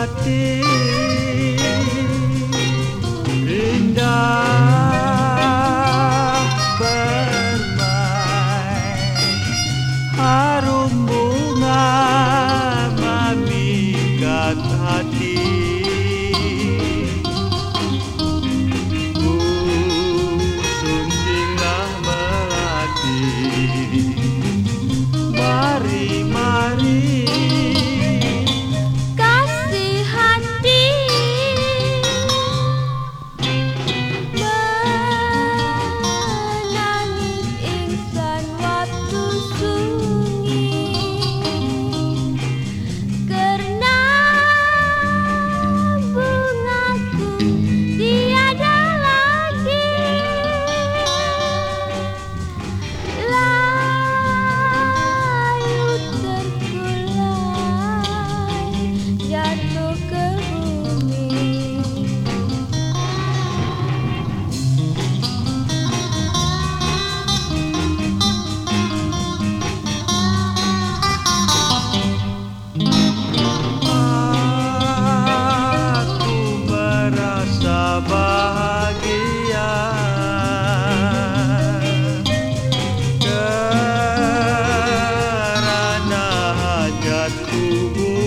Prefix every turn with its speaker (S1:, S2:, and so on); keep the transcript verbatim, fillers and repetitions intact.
S1: hati indah bermain, harum bunga memikat hati. Ku suntinglah melati, mari mari
S2: kasih hati menangis insan waktu sunyi, karena bungaku tiada lagi. Layu terkulai jatuh ke bumi.
S1: Aku merasa bahagia karena hajatku